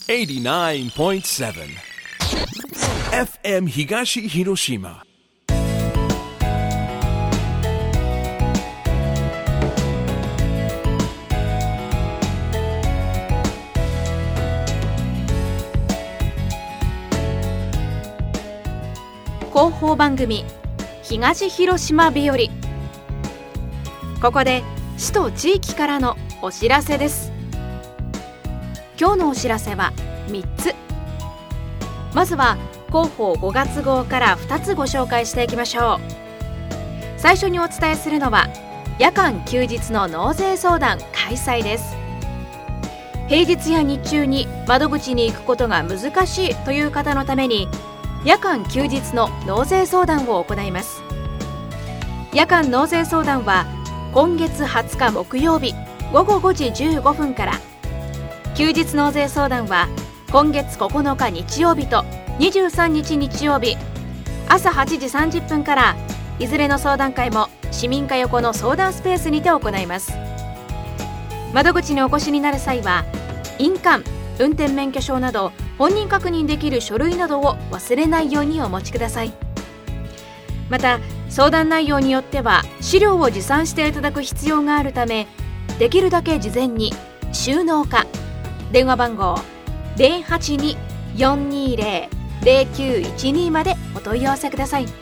89.7 FM 東広島。 広報番組東広島日和。ここで市と地域からのお知らせです。今日のお知らせは3つ。まずは広報5月号から2つご紹介していきましょう。最初にお伝えするのは夜間休日の納税相談開催です。平日や日中に窓口に行くことが難しいという方のために夜間休日の納税相談を行います。夜間納税相談は今月20日木曜日午後5時15分から、休日納税相談は今月9日日曜日と23日日曜日朝8時30分から、いずれの相談会も市民課横の相談スペースにて行います。窓口にお越しになる際は印鑑、運転免許証など本人確認できる書類などを忘れないようにお持ちください。また相談内容によっては資料を持参していただく必要があるため、できるだけ事前に収納課電話番号 082-420-0912 までお問い合わせください。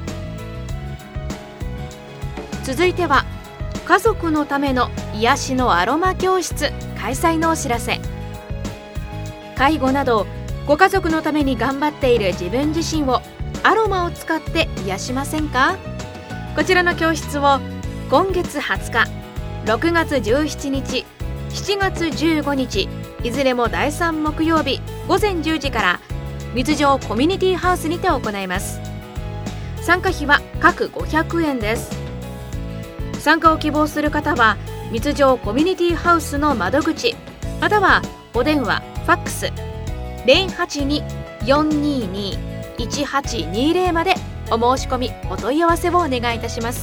続いては家族のための癒しのアロマ教室開催のお知らせ。介護などご家族のために頑張っている自分自身をアロマを使って癒しませんか？こちらの教室を今月20日、6月17日、7月15日、いずれも第3木曜日午前10時から密城コミュニティハウスにて行います。参加費は各500円です。参加を希望する方は密城コミュニティハウスの窓口、またはお電話、ファックス 082-422-1820 までお申し込み、お問い合わせをお願いいたします。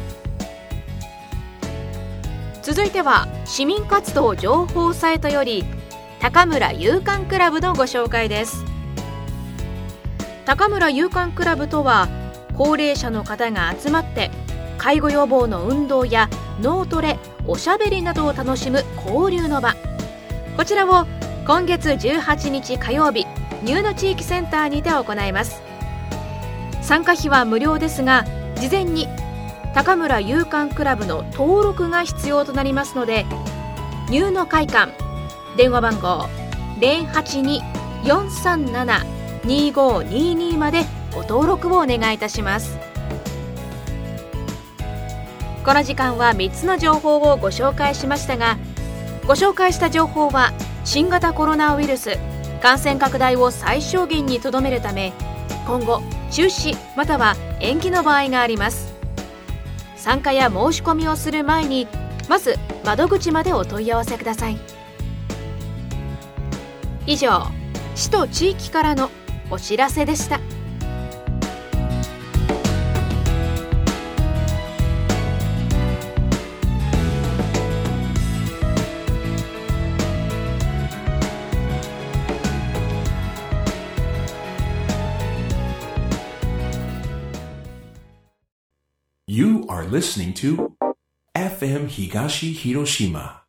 続いては市民活動情報サイトより高村夕刊クラブのご紹介です。高村夕刊クラブとは、高齢者の方が集まって介護予防の運動や脳トレ、おしゃべりなどを楽しむ交流の場。こちらを今月18日火曜日ニューノ地域センターにて行います。参加費は無料ですが、事前に高村夕刊クラブの登録が必要となりますので、ニューノ会館電話番号 082-437-2522 までご登録をお願いいたします。この時間は3つの情報をご紹介しましたが、ご紹介した情報は新型コロナウイルス感染拡大を最小限にとどめるため、今後中止または延期の場合があります。参加や申し込みをする前にまず窓口までお問い合わせください。以上、市と地域からのお知らせでした。 You are listening to FM 東広島